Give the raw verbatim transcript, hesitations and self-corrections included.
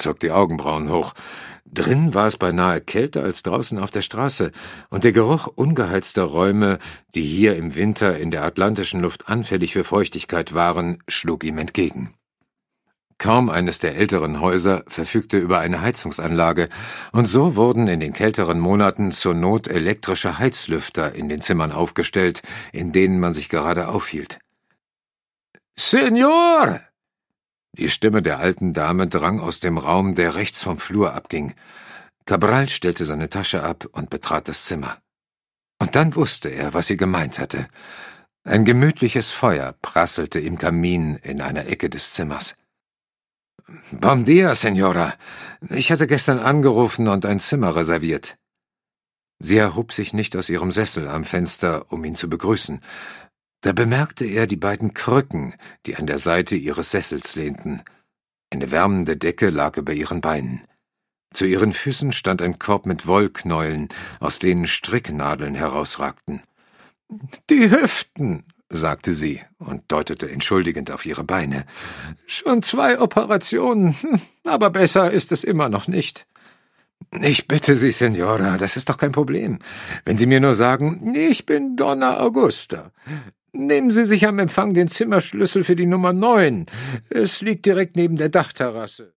zog die Augenbrauen hoch. Drin war es beinahe kälter als draußen auf der Straße, und der Geruch ungeheizter Räume, die hier im Winter in der atlantischen Luft anfällig für Feuchtigkeit waren, schlug ihm entgegen. Kaum eines der älteren Häuser verfügte über eine Heizungsanlage, und so wurden in den kälteren Monaten zur Not elektrische Heizlüfter in den Zimmern aufgestellt, in denen man sich gerade aufhielt. »Senor!« Die Stimme der alten Dame drang aus dem Raum, der rechts vom Flur abging. Cabral stellte seine Tasche ab und betrat das Zimmer. Und dann wusste er, was sie gemeint hatte. Ein gemütliches Feuer prasselte im Kamin in einer Ecke des Zimmers. »Bom dia, Senora. Ich hatte gestern angerufen und ein Zimmer reserviert.« Sie erhob sich nicht aus ihrem Sessel am Fenster, um ihn zu begrüßen. Da bemerkte er die beiden Krücken, die an der Seite ihres Sessels lehnten. Eine wärmende Decke lag über ihren Beinen. Zu ihren Füßen stand ein Korb mit Wollknäueln, aus denen Stricknadeln herausragten. »Die Hüften«, sagte sie und deutete entschuldigend auf ihre Beine. »Schon zwei Operationen, aber besser ist es immer noch nicht.« »Ich bitte Sie, Senora, das ist doch kein Problem. Wenn Sie mir nur sagen, ich bin Donna Augusta. Nehmen Sie sich am Empfang den Zimmerschlüssel für die Nummer neun. Es liegt direkt neben der Dachterrasse.«